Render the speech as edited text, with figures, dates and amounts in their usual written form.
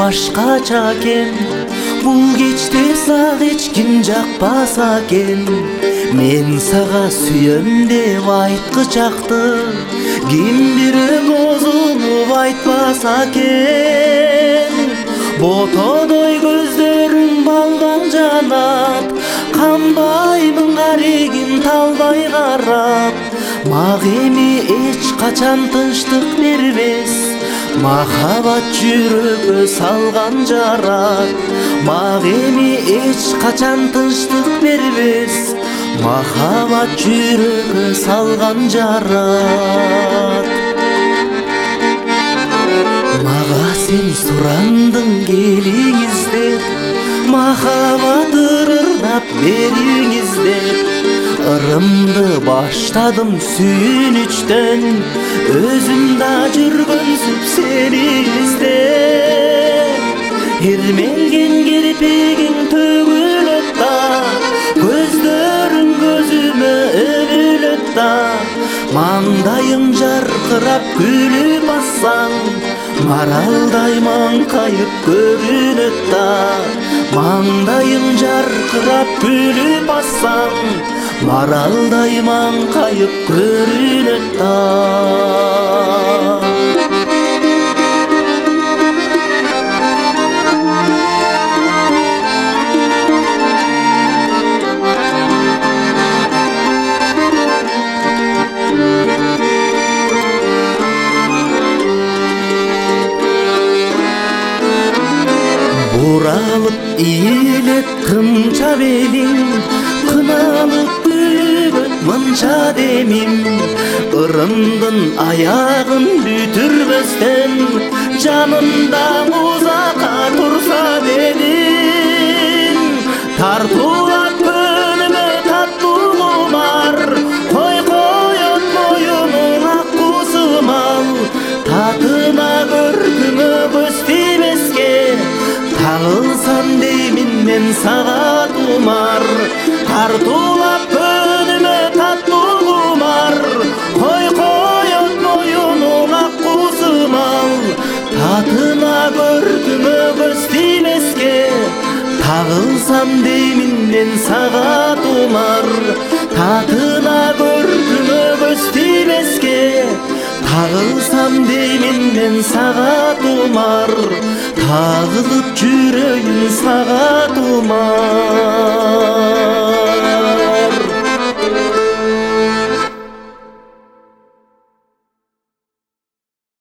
башкача экен. Бул кечте сага эч ким жакпаса экен. Мен сага сүйөм деп айткычакты ким бирөө бозулуп айтпаса экен. Ботодой көздөрүң балдан жанат, камбаймын карегин талбай карап. Мага эми эч качан тынчтык бербес, махабат жүрөгө салган жарат. Мага эми эч качан тынчтык бербес, махабат жүрөгө салган жарат. Мага сен сурандың келиңиздеп, махабат ырырдап бериңиздеп. Ырымды баштадым сүйүнүчтөн, өзүм да жүргөнсүп сени издеп. Ирмелген кирпигиң төгүлөт да, көздөрүң көзүмө өгүлөт да. Маңдайың жаркырап күлүп ассаң, маралдай маңкайып көрүнөт да. Маңдайың жаркырап күлүп ассаң, маралдай маңкайып көрүнөт да. Буралып ийилет кымча белиң, кыналып күлүгөт мынча демим. Ырымдын аягын бүтүрбөстөн, жанымда узакка турса дедим. Тартуулап көнүмө таттуу кумар, кой коет моюнуң ак кузумал. Татына көркүмө көз тийбеске, тагылсам деймин мен сага тумар. Тартуулап көнүмө таттуу кумар, кой коет моюнуң ак кузумал. Татына көркүмө көз тийбеске, тагылсам деймин мен сага тумар. Татына көркүмө көз тийбеске, тагылсам деймин мен сага тумар. Тагылып жүрөйүн сага тумар.